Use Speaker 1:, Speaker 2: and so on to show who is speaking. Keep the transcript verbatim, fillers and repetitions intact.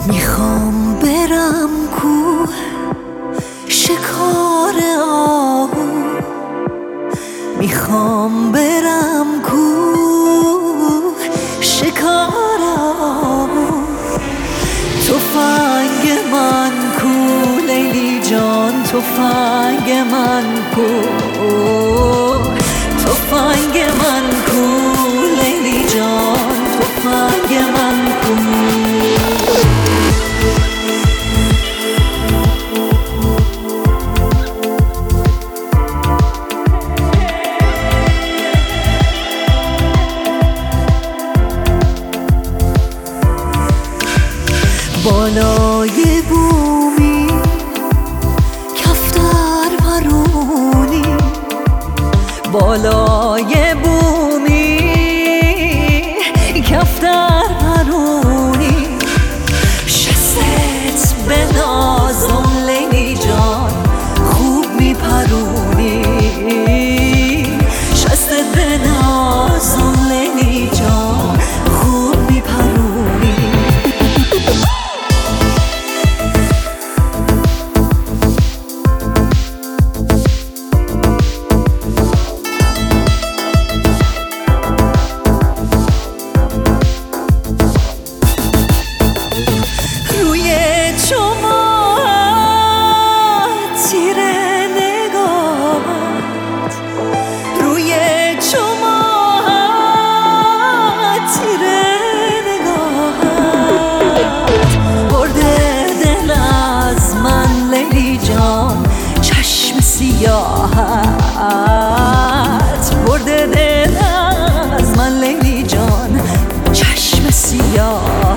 Speaker 1: میخوام برم کوه شکار آهو، میخوام برم کوه شکار آهو. تفنگ من کو لیلی جان، تفنگ من کو، تفنگ من کو لیلی جان، تفنگ من کو. بالای بومی کفتر پرونی، بالای بومی کفتر پرونی. شست به نازم لیلی جان خوب میپرونی، شست به نازم لیلی جان خوب میپرونی. سیاحت برده دل از من لیلی جان، چشم سیاه.